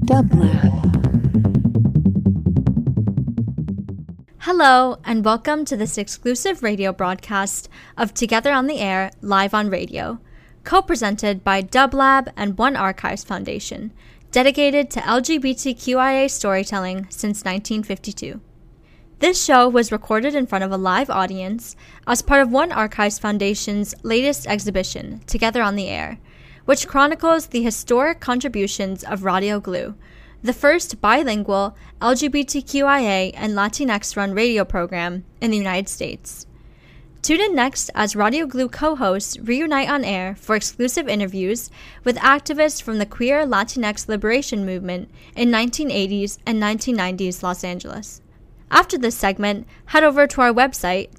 Dublab. Hello, and welcome to this exclusive radio broadcast of Together on the Air Live on Radio, co-presented by Dublab and One Archives Foundation, dedicated to LGBTQIA storytelling since 1952. This show was recorded in front of a live audience as part of One Archives Foundation's latest exhibition, Together on the Air, which chronicles the historic contributions of Radio Glue, the first bilingual LGBTQIA and Latinx-run radio program in the United States. Tune in next as Radio Glue co-hosts reunite on air for exclusive interviews with activists from the queer Latinx liberation movement in 1980s and 1990s Los Angeles. After this segment, head over to our website,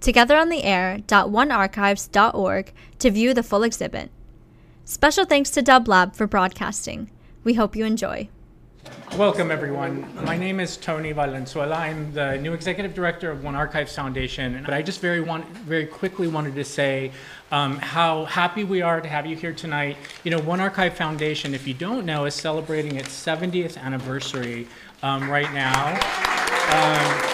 togetherontheair.onearchives.org, to view the full exhibit. Special thanks to Dublab for broadcasting. We hope you enjoy. Welcome, everyone. My name is Tony Valenzuela. I'm the new executive director of One Archives Foundation. But I just very quickly wanted to say how happy we are to have you here tonight. You know, One Archive Foundation, if you don't know, is celebrating its 70th anniversary right now.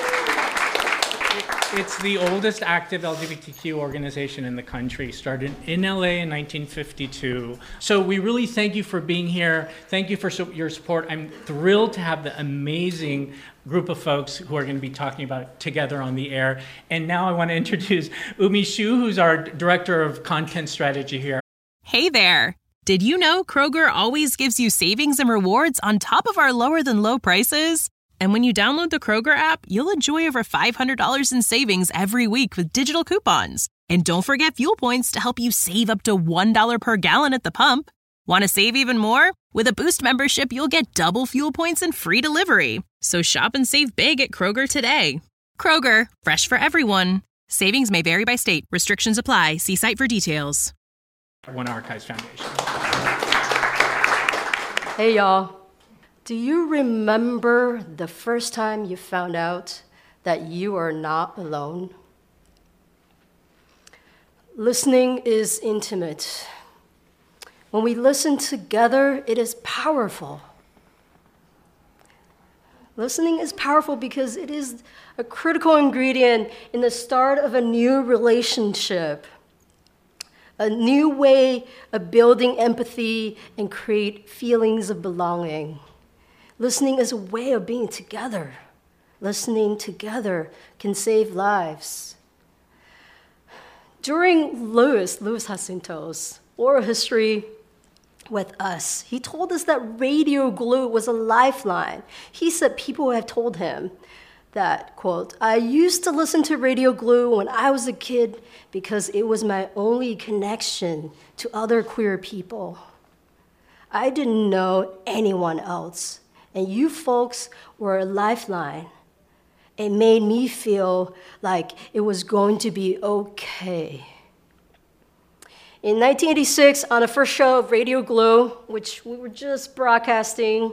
It's the oldest active LGBTQ organization in the country, started in LA in 1952. So we really thank you for being here. Thank you for your support. I'm thrilled to have the amazing group of folks who are going to be talking about Together on the Air. And now I want to introduce Umi Xu, who's our Director of Content Strategy here. Hey there. Did you know Kroger always gives you savings and rewards on top of our lower than low prices? And when you download the Kroger app, you'll enjoy over $500 in savings every week with digital coupons. And don't forget fuel points to help you save up to $1 per gallon at the pump. Want to save even more? With a Boost membership, you'll get double fuel points and free delivery. So shop and save big at Kroger today. Kroger, fresh for everyone. Savings may vary by state. Restrictions apply. See site for details. One Archives Foundation. Hey, y'all. Do you remember the first time you found out that you are not alone? Listening is intimate. When we listen together, it is powerful. Listening is powerful because it is a critical ingredient in the start of a new relationship, a new way of building empathy and create feelings of belonging. Listening is a way of being together. Listening together can save lives. During Louis Jacinto's oral history with us, he told us that Radio Glue was a lifeline. He said people have told him that, quote, "I used to listen to Radio Glue when I was a kid because it was my only connection to other queer people. I didn't know anyone else. And you folks were a lifeline. It made me feel like it was going to be okay." In 1986, on the first show of Radio Glue, which we were just broadcasting,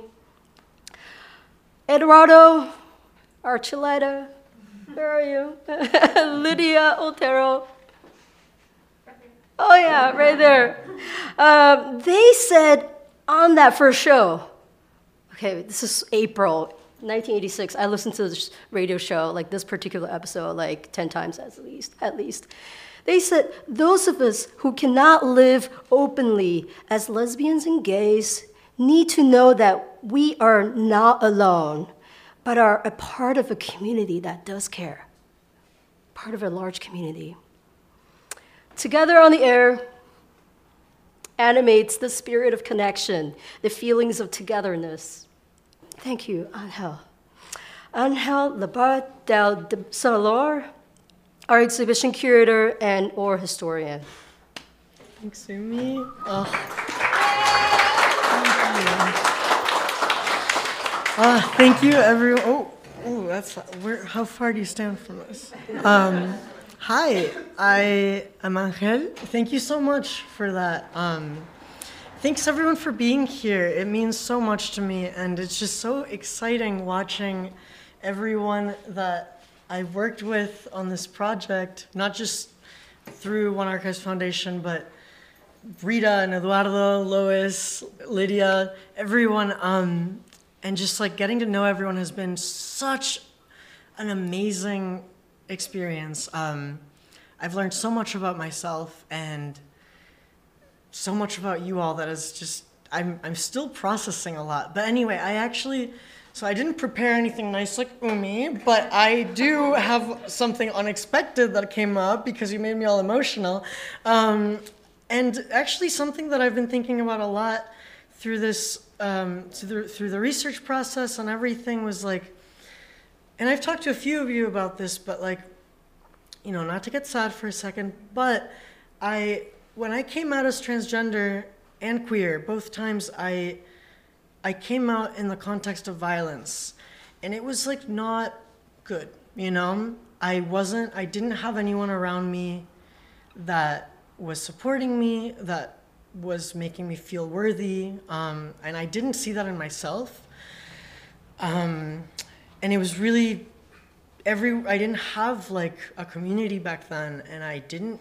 Eduardo Archuleta, where are you? Lydia Otero. Oh yeah, right there. They said on that first show, okay, this is April 1986. I listened to this radio show, like this particular episode, like 10 times at least. They said, those of us who cannot live openly as lesbians and gays need to know that we are not alone, but are a part of a community that does care, part of a large community. Together on the Air animates the spirit of connection, the feelings of togetherness. Thank you, Angel. Angel Labat del Salor, our exhibition curator and or historian. Thanks, Umi. Thank you, everyone. That's where. How far do you stand from us? Hi, I am Angel. Thank you so much for that. Thanks everyone for being here. It means so much to me, and it's just so exciting watching everyone that I worked with on this project, not just through One Archives Foundation, but Rita and Eduardo, Lois, Lydia, everyone. and just like getting to know everyone has been such an amazing experience. I've learned so much about myself and so much about you all that is just, I'm still processing a lot. But anyway, so I didn't prepare anything nice like Umi, but I do have something unexpected that came up because you made me all emotional. And actually something that I've been thinking about a lot through this, through the research process and everything was like, and I've talked to a few of you about this, but like, you know, not to get sad for a second, but when I came out as transgender and queer, both times I came out in the context of violence, and it was like not good, you know? I didn't have anyone around me that was supporting me, that was making me feel worthy, and I didn't see that in myself. And it was really, I didn't have like a community back then, and I didn't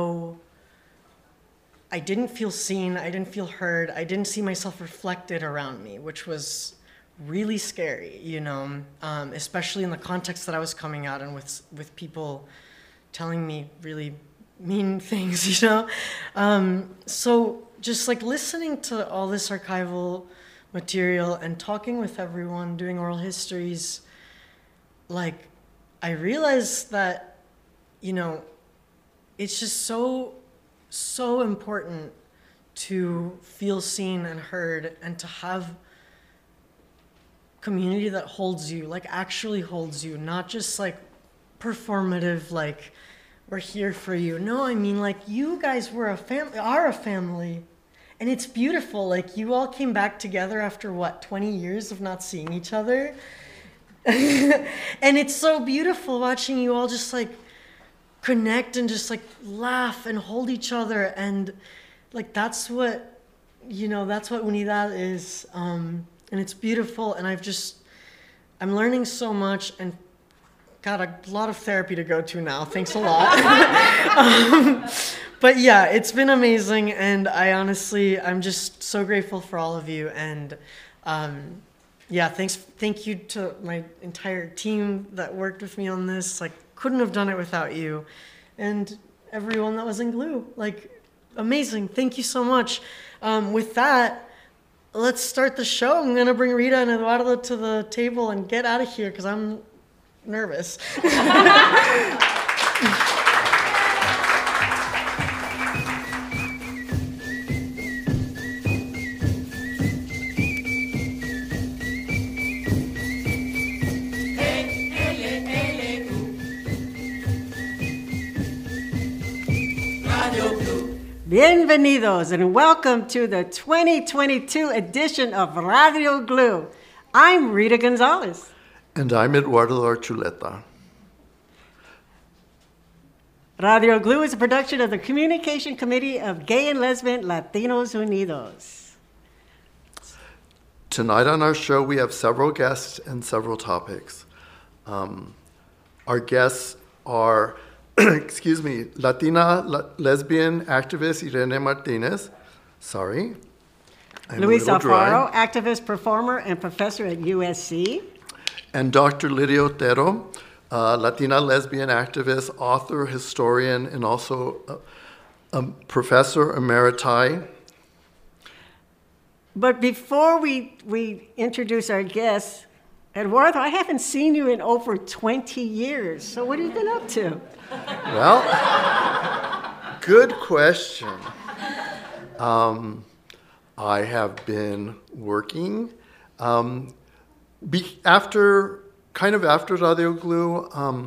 feel seen, I didn't feel heard, I didn't see myself reflected around me, which was really scary, you know, especially in the context that I was coming out and with people telling me really mean things, you know. So just like listening to all this archival material and talking with everyone, doing oral histories, like I realized that, you know, it's just so important to feel seen and heard and to have community that holds you, like actually holds you, not just like performative, like we're here for you. No, I mean like you guys are a family, and it's beautiful. Like you all came back together after what, 20 years of not seeing each other? And it's so beautiful watching you all just like connect and just like laugh and hold each other, and like that's what, you know, that's what unidad is, and it's beautiful. And I'm learning so much and got a lot of therapy to go to now. Thanks a lot. But yeah, it's been amazing, and I'm just so grateful for all of you. And yeah, thank you to my entire team that worked with me on this. Like, couldn't have done it without you, and everyone that was in GLUE. Like, amazing. Thank you so much. With that, let's start the show. I'm gonna bring Rita and Eduardo to the table and get out of here because I'm nervous. Bienvenidos and welcome to the 2022 edition of Radio GLUE. I'm Rita Gonzalez. And I'm Eduardo Archuleta. Radio GLUE is a production of the Communication Committee of Gay and Lesbian Latinos Unidos. Tonight on our show, we have several guests and several topics. Our guests are Latina lesbian activist Irene Martinez. Sorry. Luis Alfaro, activist, performer, and professor at USC. And Dr. Lydia Otero, Latina lesbian activist, author, historian, and also a professor emeriti. But before we introduce our guests, Eduardo, I haven't seen you in over 20 years. So what have you been up to? Well, good question. I have been working after Radio GLUE,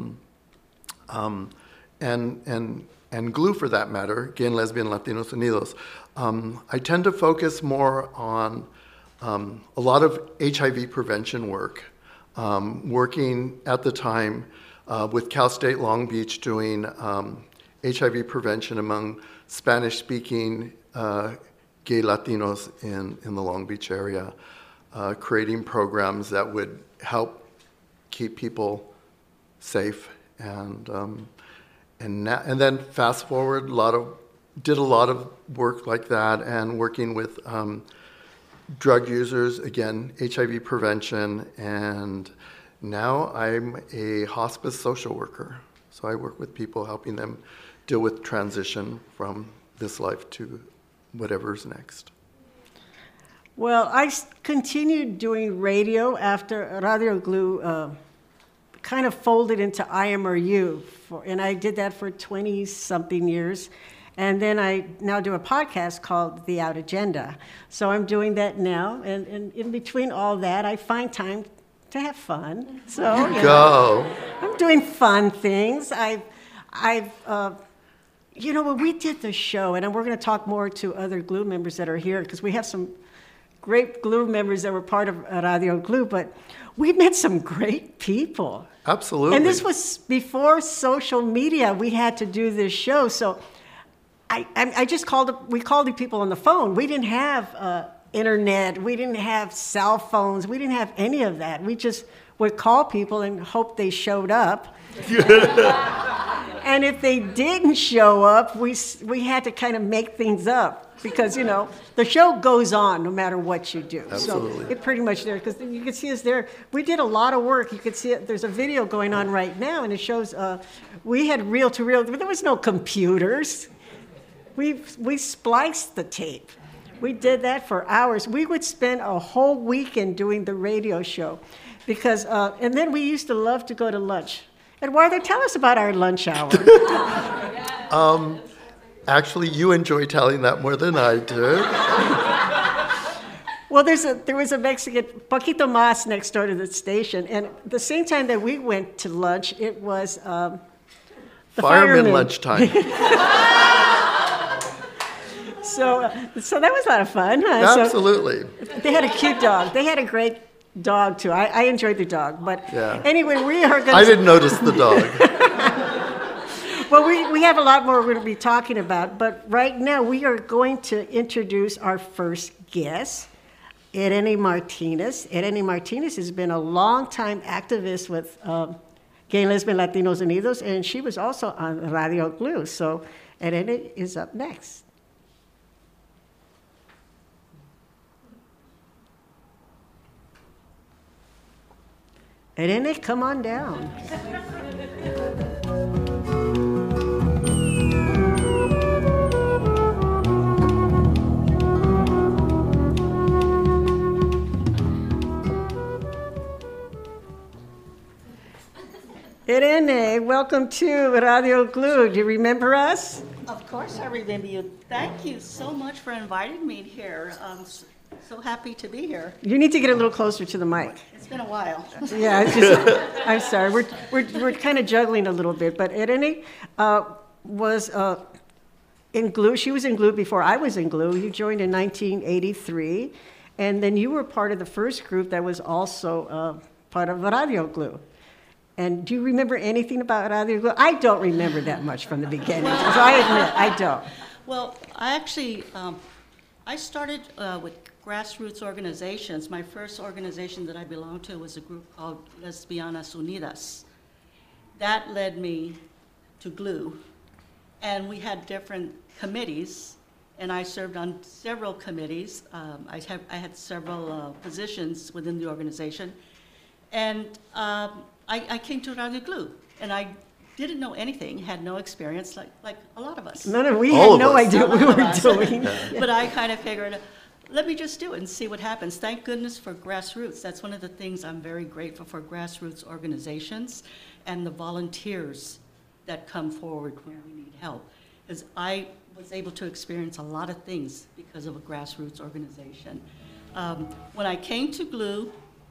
and GLUE for that matter, Gay and Lesbian Latinos Unidos. I tend to focus more on a lot of HIV prevention work. Working at the time with Cal State Long Beach doing HIV prevention among Spanish-speaking gay Latinos in the Long Beach area, creating programs that would help keep people safe. And then fast forward, did a lot of work like that, and working with drug users, again, HIV prevention, and now I'm a hospice social worker. So I work with people, helping them deal with transition from this life to whatever's next. Well, I continued doing radio after Radio Glue kind of folded into IMRU, and I did that for 20-something years. And then I now do a podcast called The Out Agenda. So I'm doing that now, and in between all that, I find time to have fun. So I'm doing fun things. When we did the show, and we're going to talk more to other Glue members that are here, because we have some great Glue members that were part of Radio Glue, but we met some great people. Absolutely. And this was before social media. We had to do this show, so we called the people on the phone. We didn't have internet. We didn't have cell phones. We didn't have any of that. We just would call people and hope they showed up. And if they didn't show up, we had to kind of make things up, because, the show goes on no matter what you do. Absolutely. So it pretty much there, because you can see us there. We did a lot of work. You can see it. There's a video going on right now, and it shows we had reel-to-reel. There was no computers. We spliced the tape. We did that for hours. We would spend a whole weekend doing the radio show, because and then we used to love to go to lunch. Eduardo, tell us about our lunch hour. Actually, you enjoy telling that more than I did. Well, there was a Mexican, Poquito Mas, next door to the station, and the same time that we went to lunch, it was the firemen lunchtime. So that was a lot of fun, huh? Absolutely. So they had a cute dog. They had a great dog, too. I enjoyed the dog. But anyway, we are going to... I didn't notice the dog. Well, we have a lot more we're going to be talking about. But right now, we are going to introduce our first guest, Irene Martinez. Irene Martinez has been a long-time activist with Gay and Lesbian Latinos Unidos, and she was also on Radio Glue. So Irene is up next. Irene, come on down. Irene, welcome to Radio Glue. Do you remember us? Of course I remember you. Thank you so much for inviting me here. I'm so happy to be here. You need to get a little closer to the mic. It's been a while. Yeah, it's just, I'm sorry. We're kind of juggling a little bit. But Irene was in Glue. She was in Glue before I was in Glue. You joined in 1983. And then you were part of the first group that was also part of Radio Glue. And do you remember anything about Radio Glue? I don't remember that much from the beginning. So I admit, I don't. Well, I actually, I started with grassroots organizations. My first organization that I belonged to was a group called Lesbianas Unidas. That led me to Glue. And we had different committees, and I served on several committees. I had several positions within the organization. And I came to Radio Glue, and I didn't know anything, had no experience, like a lot of us. No, we had no idea what we were doing. But I kind of figured, let me just do it and see what happens. Thank goodness for grassroots. That's one of the things I'm very grateful for, grassroots organizations and the volunteers that come forward when we need help. Because I was able to experience a lot of things because of a grassroots organization. When I came to Glue,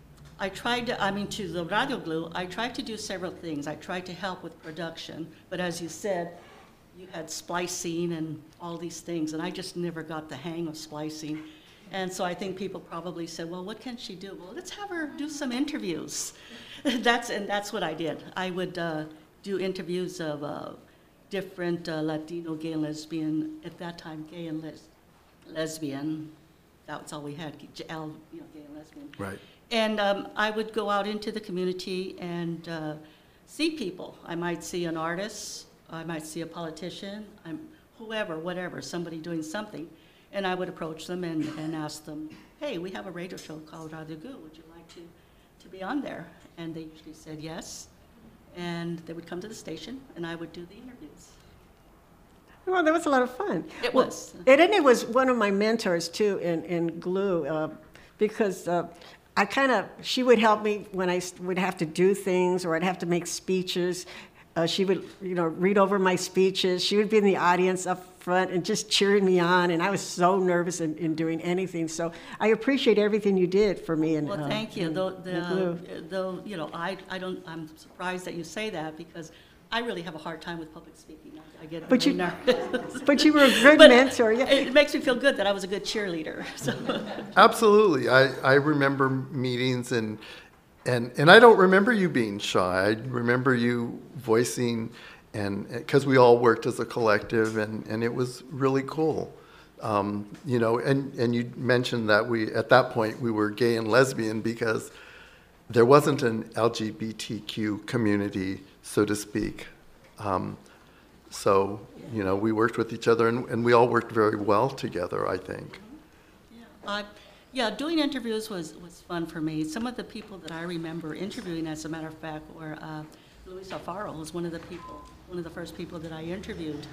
to the Radio Glue, I tried to do several things. I tried to help with production, but as you said, you had splicing and all these things, and I just never got the hang of splicing. And so I think people probably said, well, what can she do? Well, let's have her do some interviews. That's what I did. I would do interviews of different Latino, gay and lesbian, at that time, gay and lesbian. That's all we had, gay and lesbian. Right. And I would go out into the community and see people. I might see an artist, I might see a politician, whoever, whatever, somebody doing something. And I would approach them and ask them, hey, we have a radio show called Radio Glue. Would you like to be on there? And they usually said yes. And they would come to the station, and I would do the interviews. Well, that was a lot of fun. It was. Irene was one of my mentors, too, in Glue, because she would help me when I would have to do things or I'd have to make speeches. She would, read over my speeches. She would be in the audience up front and just cheering me on, and I was so nervous in doing anything. So I appreciate everything you did for me. Well, thank you. Glue. Though I'm surprised that you say that because I really have a hard time with public speaking. I get very nervous. But you were a good mentor. Yeah. It makes me feel good that I was a good cheerleader. So. Absolutely. I remember meetings and I don't remember you being shy. I remember you voicing, and because we all worked as a collective, and it was really cool. And you mentioned that at that point we were gay and lesbian because there wasn't an LGBTQ community, so to speak. So we worked with each other, and we all worked very well together, I think. Yeah, doing interviews was fun for me. Some of the people that I remember interviewing, as a matter of fact, were Luis Alfaro was one of the first people that I interviewed.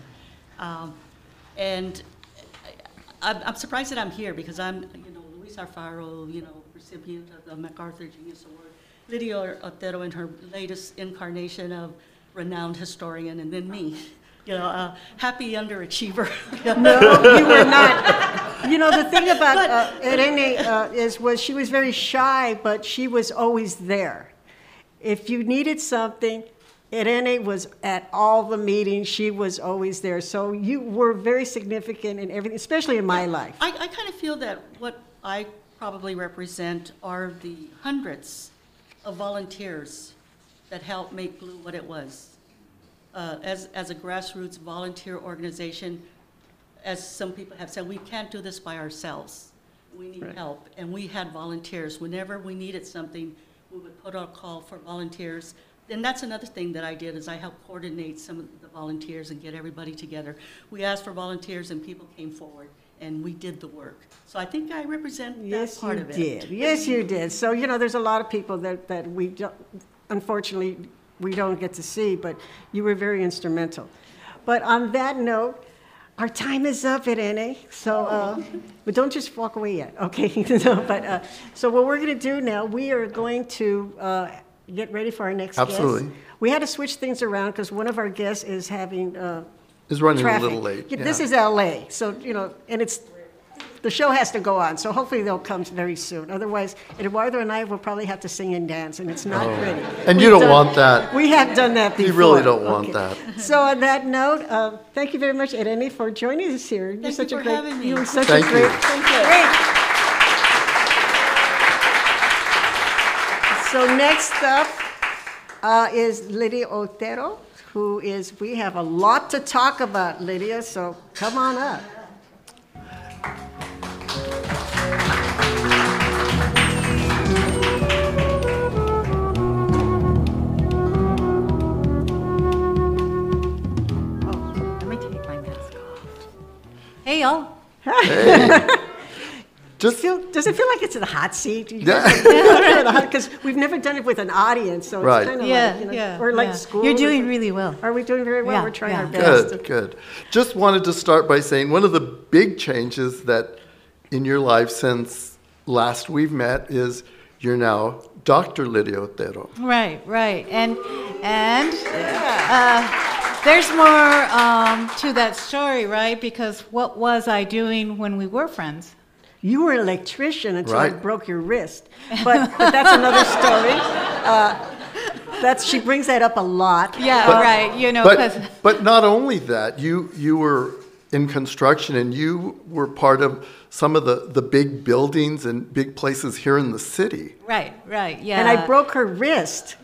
And I'm surprised that I'm here because I'm, Luis Alfaro, recipient of the MacArthur Genius Award. Lydia Otero in her latest incarnation of renowned historian, and then me. Happy underachiever. No, you were not. The thing about Irene was she was very shy, but she was always there. If you needed something, Irene was at all the meetings. She was always there. So you were very significant in everything, especially in my life. I kind of feel that what I probably represent are the hundreds of volunteers that helped make Glue what it was. As a grassroots volunteer organization, as some people have said, we can't do this by ourselves. We need help, and we had volunteers. Whenever we needed something, we would put out a call for volunteers. And that's another thing that I did is I helped coordinate some of the volunteers and get everybody together. We asked for volunteers, and people came forward, and we did the work. So I think I represent that part of it. Yes, you did. So, there's a lot of people that we don't, unfortunately, we don't get to see, but you were very instrumental. But on that note, our time is up, Irene. So, but don't just walk away yet, okay? So what we're going to do now, we are going to get ready for our next Absolutely. guest. We had to switch things around because one of our guests is having is running traffic. a little late. Yeah, this is LA, so and the show has to go on. So hopefully they'll come very soon. Otherwise, Eduardo and I will probably have to sing and dance, and it's not pretty. And you don't want that. We have done that before. You really don't want that. So on that note, thank you very much, Irene, for joining us here. Thank you for having me. You were such Thank a great. you. Thank you. Great. So next up is Lydia Otero, we have a lot to talk about, Lydia, so come on up. Hey, y'all. Hey. Does it feel like it's in a hot seat? Yeah. Because we've never done it with an audience, so Right. it's kind of Yeah, or like school. You're doing really well. Are we doing very well? Yeah, We're trying yeah. our best. Good. Just wanted to start by saying one of the big changes that in your life since last we've met is you're now Dr. Lydia Otero. Right. And there's more to that story, right? Because what was I doing when we were friends? You were an electrician until I Right. broke your wrist, but that's another story. She brings that up a lot. Yeah, right. But not only that, you were in construction and you were part of some of the big buildings and big places here in the city. Right, yeah. And I broke her wrist.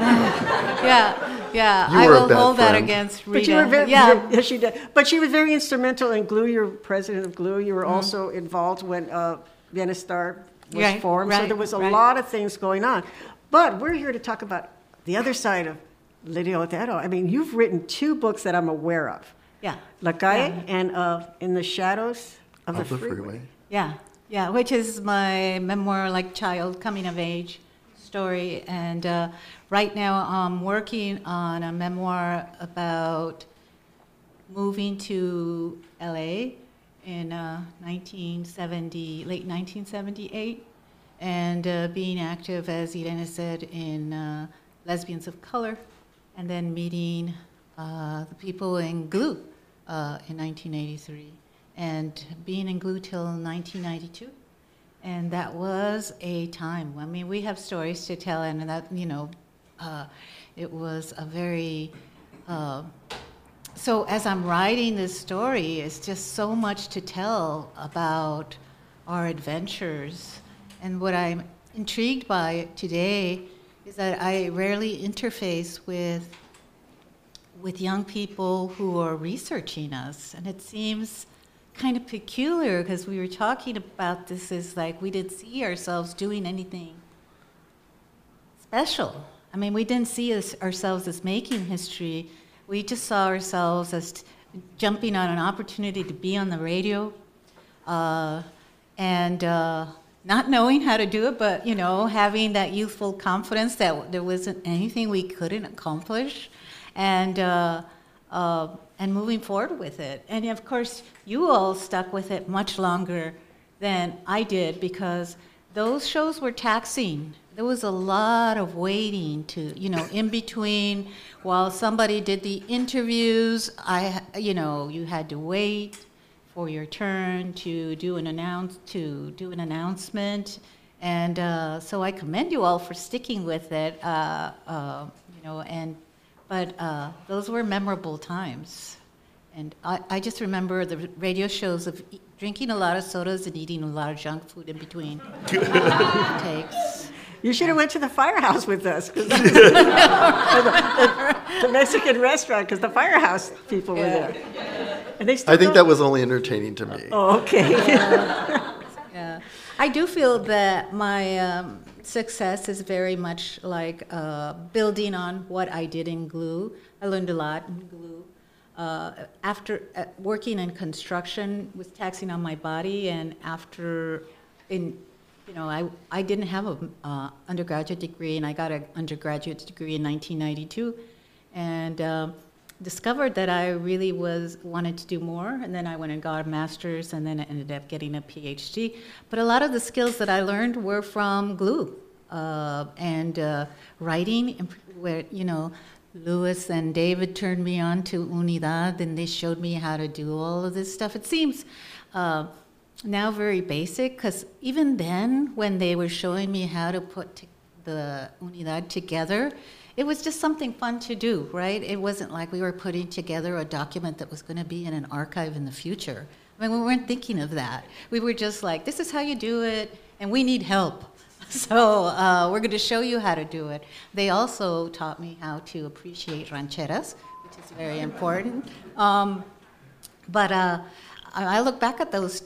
Yeah. You I were a will bad hold that friend. against Rita. But you were very, yeah. she did. But she was very instrumental in Glue. You're president of Glue. You were also involved when Bienestar was formed. So there was a lot of things going on. But we're here to talk about the other side of Lydia Otero. I mean, you've written 2 books that I'm aware of. Yeah. La Calle and In the Shadows of the Freeway. Yeah. Yeah, which is my memoir, like child coming of age story. And right now I'm working on a memoir about moving to LA in late 1978, and being active, as Irene said, in Lesbians of Color, and then meeting the people in GLUE in 1983, and being in GLUE till 1992. And that was a time. I mean, we have stories to tell, and that, it was a very... So as I'm writing this story, it's just so much to tell about our adventures. And what I'm intrigued by today is that I rarely interface with young people who are researching us. And it seems kind of peculiar, because we were talking about this as like we didn't see ourselves doing anything special. I mean, we didn't see ourselves as making history. We just saw ourselves as jumping on an opportunity to be on the radio, and not knowing how to do it, but having that youthful confidence that there wasn't anything we couldn't accomplish, and moving forward with it. And of course, you all stuck with it much longer than I did, because those shows were taxing. There was a lot of waiting to, in between while somebody did the interviews. You had to wait for your turn to do an announcement, and so I commend you all for sticking with it. But those were memorable times, and I just remember the radio shows of drinking a lot of sodas and eating a lot of junk food in between takes. You should have went to the Firehouse with us, the Mexican restaurant, because the Firehouse people were there. And they still I think that was only entertaining to me. Oh, okay. Yeah, I do feel that my success is very much like building on what I did in GLUE. I learned a lot in GLUE. After working in construction was taxing on my body, and I didn't have an undergraduate degree, and I got an undergraduate degree in 1992, and discovered that I really wanted to do more, and then I went and got a master's, and then I ended up getting a PhD. But a lot of the skills that I learned were from GLUE, and writing, where, Louis and David turned me on to Unidad, and they showed me how to do all of this stuff. It seems now very basic, because even then, when they were showing me how to put the Unidad together, it was just something fun to do, right? It wasn't like we were putting together a document that was going to be in an archive in the future. I mean, we weren't thinking of that. We were just like, this is how you do it, and we need help. So we're going to show you how to do it. They also taught me how to appreciate rancheras, which is very important. But I look back at those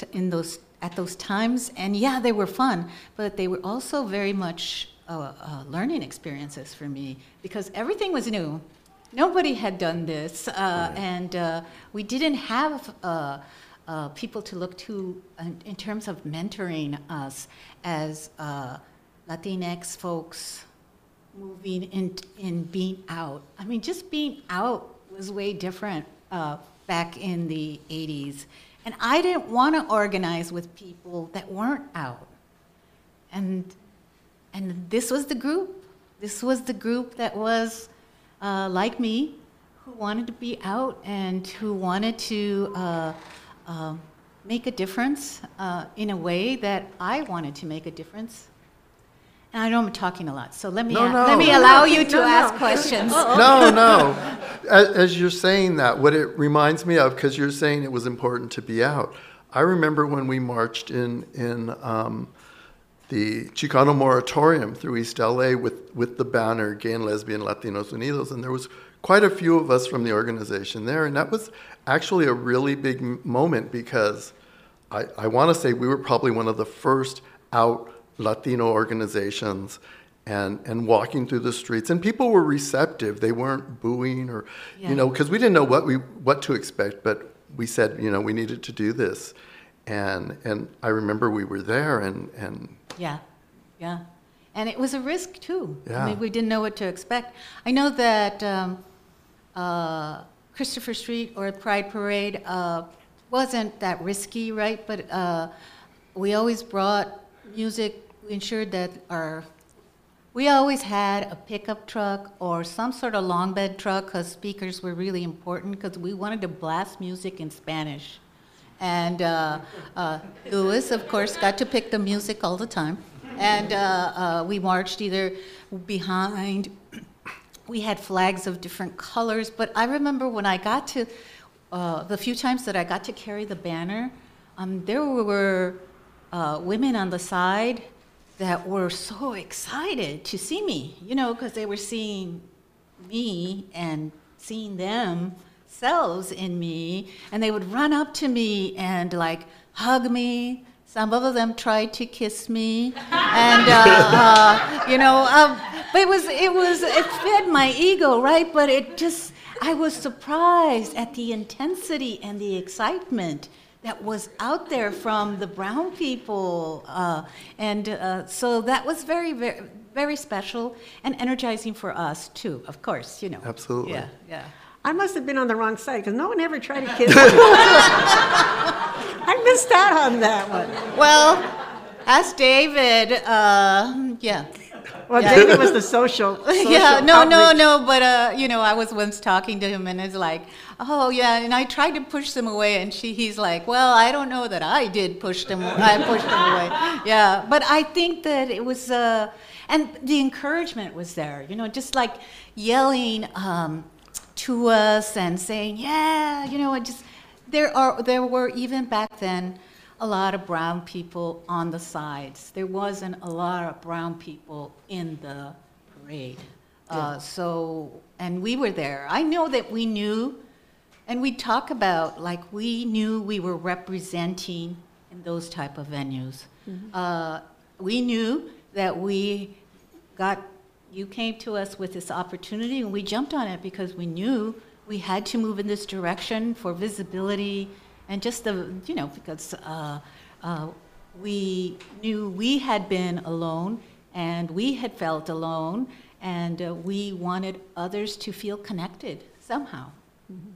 times, and yeah, they were fun, but they were also very much learning experiences for me, because everything was new. Nobody had done this, and we didn't have people to look to in terms of mentoring us as Latinx folks moving in being out. I mean, just being out was way different back in the 80s. And I didn't want to organize with people that weren't out. And this was the group. This was the group that was like me, who wanted to be out and who wanted to make a difference in a way that I wanted to make a difference. And I know I'm talking a lot, so let me allow you to ask questions. No. As you're saying that, what it reminds me of, because you're saying it was important to be out, I remember when we marched in the Chicano Moratorium through East LA with the banner Gay and Lesbian Latinos Unidos, and there was quite a few of us from the organization there, and that was actually a really big moment, because I want to say we were probably one of the first out Latino organizations, and walking through the streets, and people were receptive. They weren't booing or, because we didn't know what to expect, but we said, we needed to do this. And I remember we were there, and Yeah, yeah. And it was a risk, too. Yeah. I mean, we didn't know what to expect. I know that Christopher Street or Pride Parade wasn't that risky, right? But we always brought music. We ensured that we always had a pickup truck or some sort of long bed truck, because speakers were really important, because we wanted to blast music in Spanish. And Louis, of course, got to pick the music all the time. And we marched either behind. We had flags of different colors. But I remember when I got to, the few times that I got to carry the banner, there were women on the side that were so excited to see me, because they were seeing me and seeing themselves in me, and they would run up to me and like hug me. Some of them tried to kiss me, and but it fed my ego, right? But I was surprised at the intensity and the excitement that was out there from the brown people, so that was very, very, very special and energizing for us too. Of course, Absolutely. Yeah, yeah. I must have been on the wrong side because no one ever tried to kiss me. I missed out on that one. Well, ask David. Yeah. Well, Yeah. David was the social Yeah, no, outreach. but I was once talking to him, and it's like, oh yeah, and I tried to push them away, and he's like, well, I don't know that I did push them. I pushed them away. Yeah, but I think that it was, and the encouragement was there. Just like yelling to us and saying, yeah, there were even back then a lot of brown people on the sides. There wasn't a lot of brown people in the parade. And we were there. I know that we knew, and we talk about, like, we knew we were representing in those type of venues. Mm-hmm. We knew that you came to us with this opportunity, and we jumped on it because we knew we had to move in this direction for visibility. And just because we knew we had been alone, and we had felt alone, and we wanted others to feel connected somehow. Mm-hmm.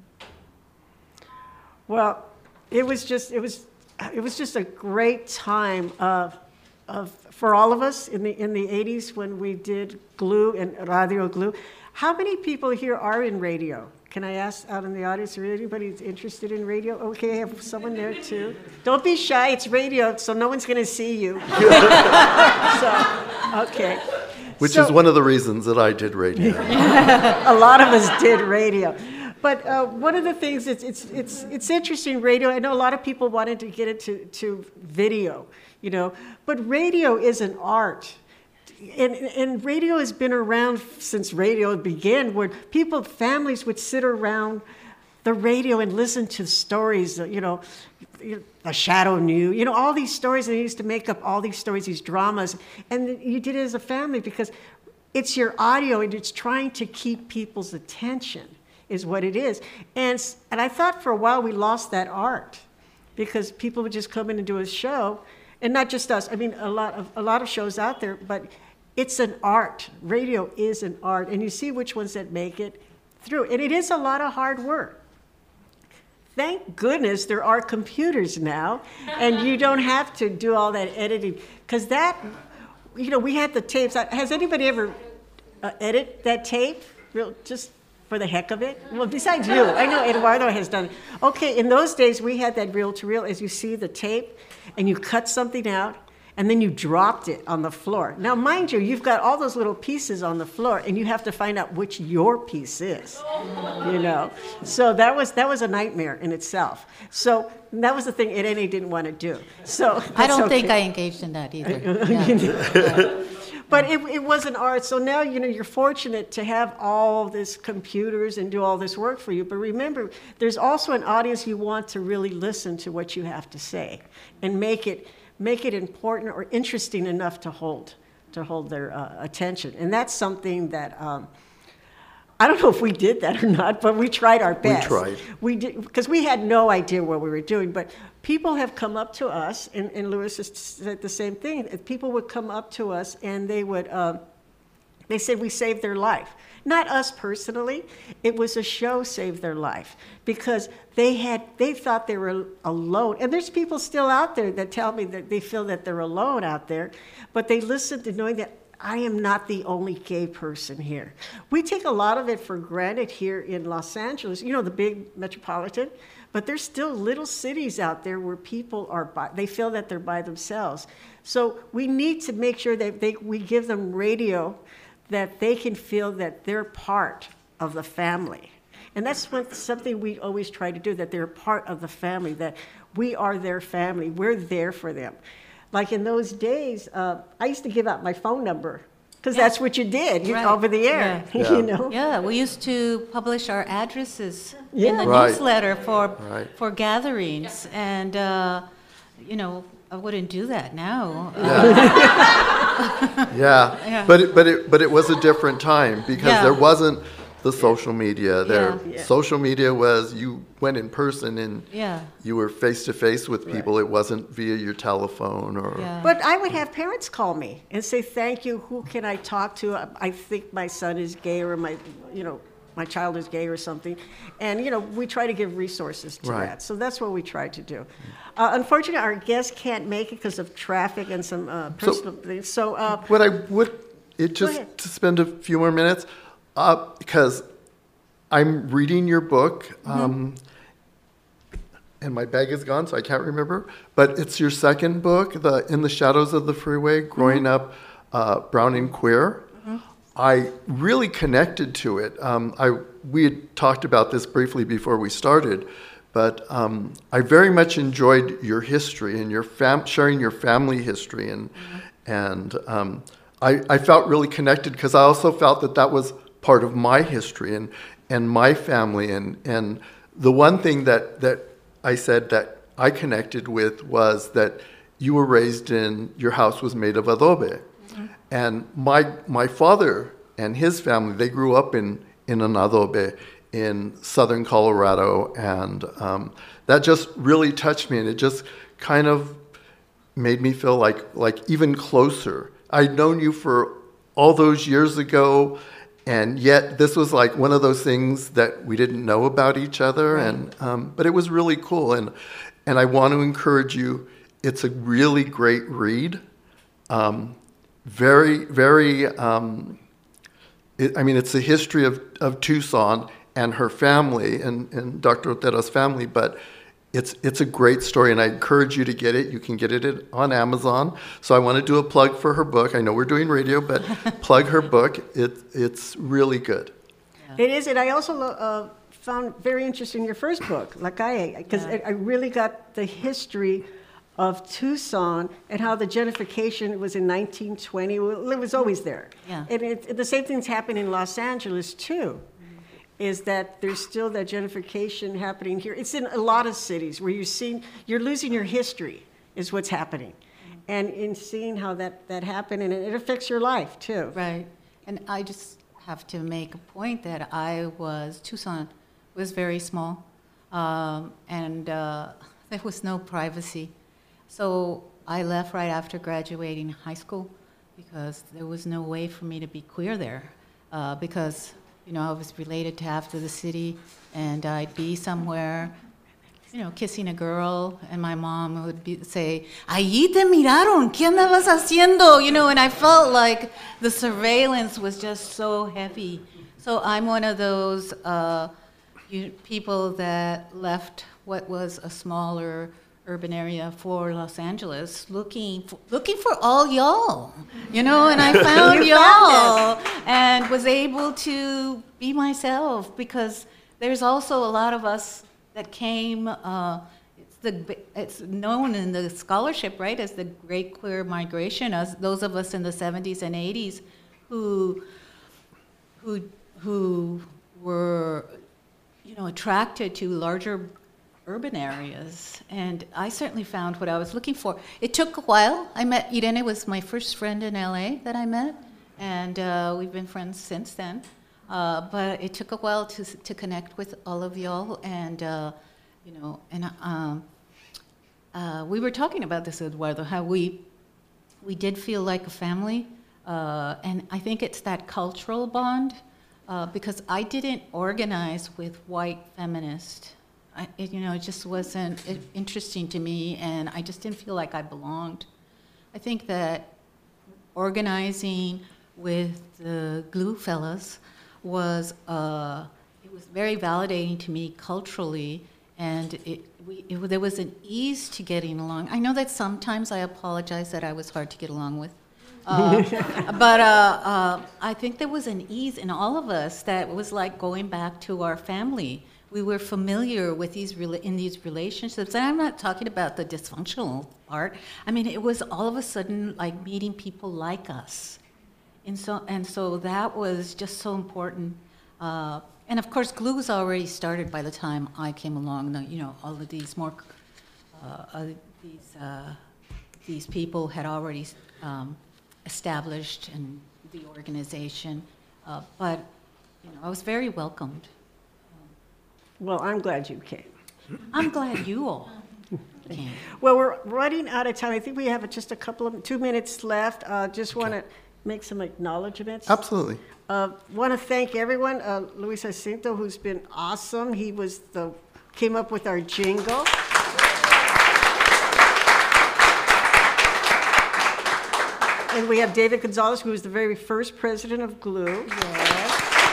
Well, it was just a great time for all of us in the 80s when we did Glue and Radio Glue. How many people here are in radio? Can I ask out in the audience, is anybody interested in radio? Okay, I have someone there too. Don't be shy, it's radio, so no one's gonna see you. Okay. Which is one of the reasons that I did radio. A lot of us did radio. But one of the things, it's interesting, radio. I know a lot of people wanted to get into video, but radio is an art. And radio has been around since radio began, where families would sit around the radio and listen to stories, The Shadow Knew, all these stories, and they used to make up all these stories, these dramas, and you did it as a family because it's your audio and it's trying to keep people's attention is what it is. And I thought for a while we lost that art because people would just come in and do a show, and not just us, I mean a lot of shows out there, but it's an art. Radio is an art, and you see which ones that make it through. And it is a lot of hard work. Thank goodness there are computers now, and you don't have to do all that editing. Because we had the tapes. Has anybody ever edit that tape? Just for the heck of it? Well, besides you. I know Eduardo has done it. Okay, in those days, we had that reel-to-reel, as you see the tape, and you cut something out, and then you dropped it on the floor. Now, mind you, you've got all those little pieces on the floor, and you have to find out which your piece is, So that was a nightmare in itself. So that was the thing NA didn't want to do. So I don't think I engaged in that either. But it was an art. So now, you're fortunate to have all this computers and do all this work for you. But remember, there's also an audience you want to really listen to what you have to say and make it important or interesting enough to hold their attention. And that's something that I don't know if we did that or not, but we tried our best. tried. We did, because we had no idea what we were doing, but people have come up to us, and Lewis has said the same thing. People would come up to us and they would, they said we saved their life. Not us personally, it was a show saved their life because they thought they were alone. And there's people still out there that tell me that they feel that they're alone out there, but they listen to knowing that I am not the only gay person here. We take a lot of it for granted here in Los Angeles, you know, the big metropolitan, but there's still little cities out there where people they feel that they're by themselves. So we need to make sure that we give them radio that they can feel that they're part of the family. And that's something we always try to do, that they're part of the family, that we are their family. We're there for them. Like in those days, I used to give out my phone number because that's what you did, Right. over the air, Yeah. you know? Yeah, we used to publish our addresses in Yeah. the Right. newsletter for Right. for gatherings, and you know, I wouldn't do that now. Yeah, Yeah. but it was a different time because Yeah. there wasn't the social media. Yeah. Social media was you went in person and Yeah. you were face to face with people. It wasn't via your telephone or. Yeah. But I would have parents call me and say, thank you, who can I talk to? I think my son is gay or my child is gay or something. And, we try to give resources to Right. that. So that's what we try to do. Unfortunately, our guests can't make it because of traffic and some personal things. So, What I would, just ahead. to spend a few more minutes, because I'm reading your book, and my bag is gone, so I can't remember. But it's your second book, In the Shadows of the Freeway, Growing Up Brown and Queer. I really connected to it. We had talked about this briefly before we started, but I very much enjoyed your history and your sharing your family history, and I felt really connected because I also felt that was part of my history and my family, and the one thing that I said that I connected with was that you were raised your house was made of adobe. And my father and his family, they grew up in an adobe in southern Colorado, and that just really touched me, and it just kind of made me feel like even closer. I'd known you for all those years ago, and yet this was like one of those things that we didn't know about each other, and but it was really cool, and I want to encourage you. It's a really great read. Very, very, it's the history of Tucson and her family and Dr. Otero's family, but it's a great story, and I encourage you to get it. You can get it on Amazon. So I want to do a plug for her book. I know we're doing radio, but plug her book. It's really good. It is, and I also found very interesting your first book, La Calle, because I really got the history of Tucson and how the gentrification was in 1920. Well, it was always there. Yeah. And the same thing's happened in Los Angeles, too, is that there's still that gentrification happening here. It's in a lot of cities where you're losing your history is what's happening. And in seeing how that happened, and it affects your life, too. Right. And I just have to make a point that Tucson was very small, and there was no privacy. So I left right after graduating high school because there was no way for me to be queer there, because I was related to half of the city, and I'd be somewhere, kissing a girl, and my mom would say, "Allí te miraron, ¿qué andabas haciendo?" And I felt like the surveillance was just so heavy. So I'm one of those people that left what was a smaller urban area for Los Angeles, looking for all y'all, and I found y'all and was able to be myself, because there's also a lot of us that came. It's known in the scholarship, right, as the Great Queer Migration. As those of us in the 70s and 80s who were, attracted to larger urban areas, and I certainly found what I was looking for. It took a while. I met Irene, was my first friend in LA that I met, and we've been friends since then. But it took a while to connect with all of y'all, and we were talking about this, Eduardo, how we did feel like a family, and I think it's that cultural bond, because I didn't organize with white feminists. It just wasn't interesting to me, and I just didn't feel like I belonged. I think that organizing with the GLUE fellas was very validating to me culturally, and there was an ease to getting along. I know that sometimes I apologize that I was hard to get along with, but I think there was an ease in all of us that was like going back to our family. We were familiar with these relationships, and I'm not talking about the dysfunctional part. I mean, it was all of a sudden like meeting people like us, and so that was just so important. And of course, GLUE was already started by the time I came along. All of these these people had already established and the organization, but I was very welcomed. Well, I'm glad you came. I'm glad you all came. Well, we're running out of time. I think we have just 2 minutes left. Just want to make some acknowledgments. Absolutely. Want to thank everyone. Luis Jacinto, who's been awesome. He came up with our jingle. And we have David Gonzalez, who was the very first president of GLUE. Yes.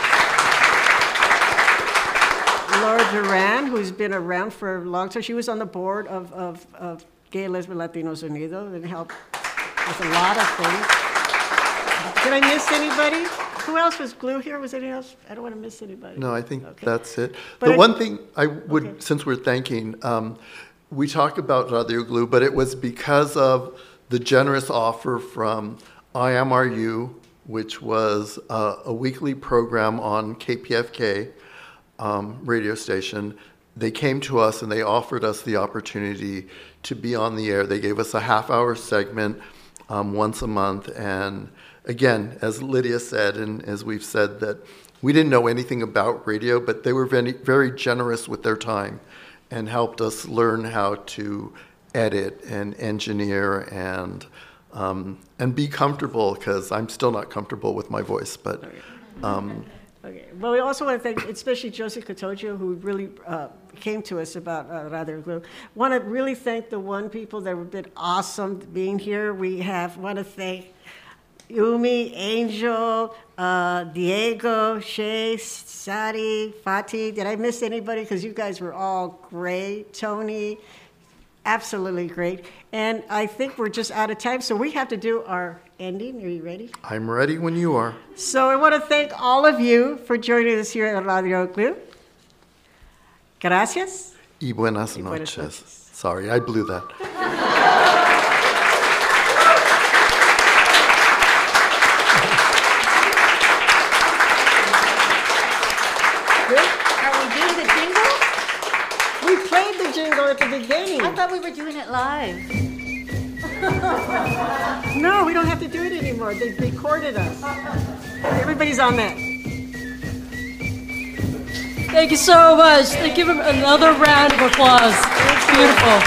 Laura Duran, who's been around for a long time. She was on the board of Gay, Lesbian, Latinos Unidos and helped with a lot of things. Did I miss anybody? Who else was GLUE here? Was anyone else? I don't want to miss anybody. No, I think that's it. But one thing I would, since we're thanking, we talk about Radio GLUE, but it was because of the generous offer from IMRU, which was a weekly program on KPFK radio station. They came to us and they offered us the opportunity to be on the air. They gave us a half-hour segment once a month. And again, as Lydia said, and as we've said, that we didn't know anything about radio, but they were very, very generous with their time and helped us learn how to edit and engineer and be comfortable, because I'm still not comfortable with my voice. But okay. Well, we also want to thank, especially Josie Katojo, who really came to us about Radio GLUE. Want to really thank the people that have been awesome being here. Want to thank Yumi, Angel, Diego, Shay, Sadi, Fatih. Did I miss anybody? Because you guys were all great. Tony, absolutely great. And I think we're just out of time, so we have to do our ending. Are you ready? I'm ready when you are. So I want to thank all of you for joining us here at Radio GLUE. Gracias. Y buenas noches. Sorry, I blew that. Are we doing the jingle? We played the jingle at the beginning. I thought we were doing it live. No, we don't have to do it anymore. They recorded us. Everybody's on that. Thank you so much. Let's give him another round of applause. It's beautiful.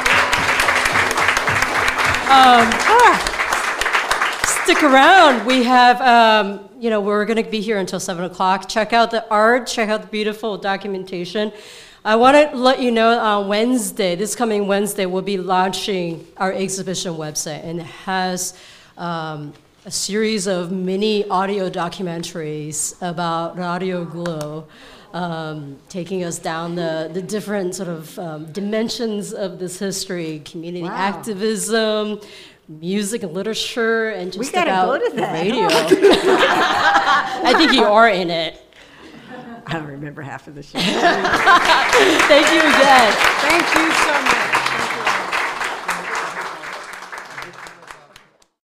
Stick around. We have, we're going to be here until 7 o'clock. Check out the art. Check out the beautiful documentation. I want to let you know on Wednesday, this coming Wednesday, we'll be launching our exhibition website, and it has a series of mini audio documentaries about Radio GLUE, taking us down the different sort of dimensions of this history, community activism, music and literature, and just about go to that. Radio. I think you are in it. I don't remember half of the show. Thank you again. Thank you so much.